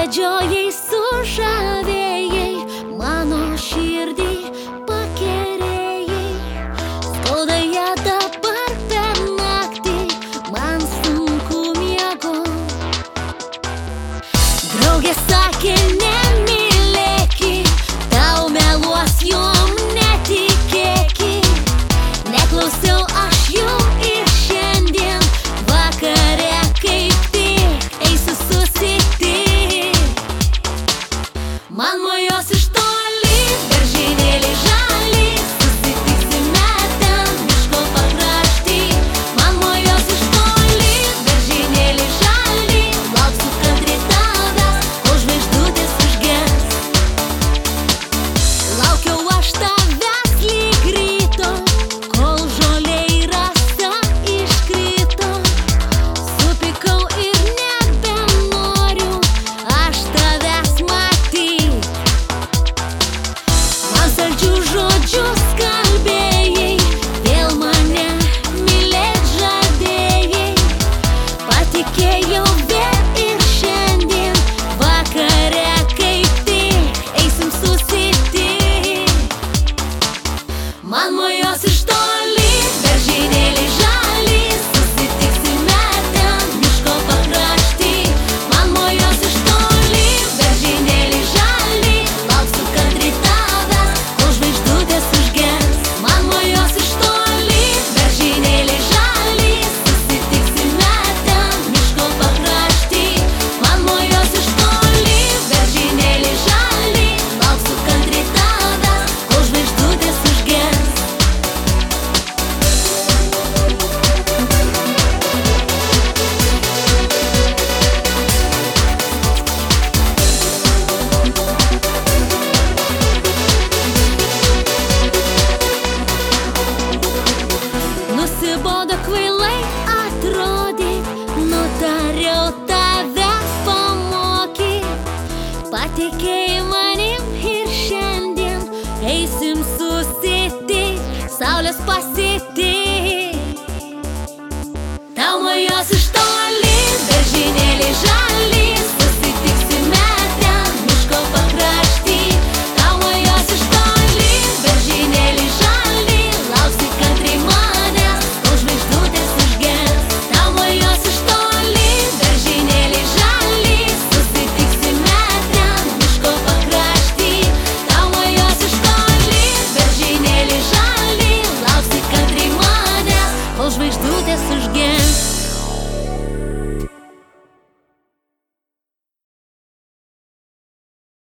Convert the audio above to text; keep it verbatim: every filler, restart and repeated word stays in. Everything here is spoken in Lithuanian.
pradžiojai sužavėjai, mano širdį pakerėjai. Skauda ją dabar per naktį, man sunku miegot. Draugė sakė, nemylėki, tau meluos, jom netikėki. Neklausiau aš jų ir šiandien vakare kaip tik eisiu susitikt. Man mojos iš toli, beržynėliai žali, susitiksime ten miško pakrašty. Man mojos iš toli, beržynėliai žali, lauksiu kantri tavęs, kol žvaigždutės užges. Laukiau aš tavęs lyg ryto, kol žolė į rąstą iškrito. Supykau ir nebenoriu aš tavęs matyt. Man saldžius žodžius kalbėjai, vėl mane mylėt žadėjai. Patikėjau vėl ir šiandien vakare kaip tik eisim susitikt. Man mojos iš toli, beržynėliai žali, susitiksime ten miško pakrašty. Man mojos iš toli, beržynėliai žali, lauksiu kantri tavęs, kol žvaigždutės užges. Man mojos iš toli, beržynėliai žali, susitiksime ten miško pakrašty. Man mojos iš toli, beržynėliai žali, lauksiu kantri tavęs, kol žvaigždutės užges. Nusibodo kvailai atrodyt, nutariau tavęs pamokyt. Patikėjai manim ir šiandien eisim susitikt, saulės pasitikt. Tau mojos iš toli, beržynėliai žali, susitiksime ten miško pakrašty. Tau mojos iš toli, beržynėliai žali, lauksi kantriai manęs, kol žvaigždutės užges. Tau mojos iš toli, beržynėliai žali, susitiksime ten miško pakrašty. Tau mojos iš toli, beržynėliai žali, lauksi kantriai manęs, kol žvaigždutės užges.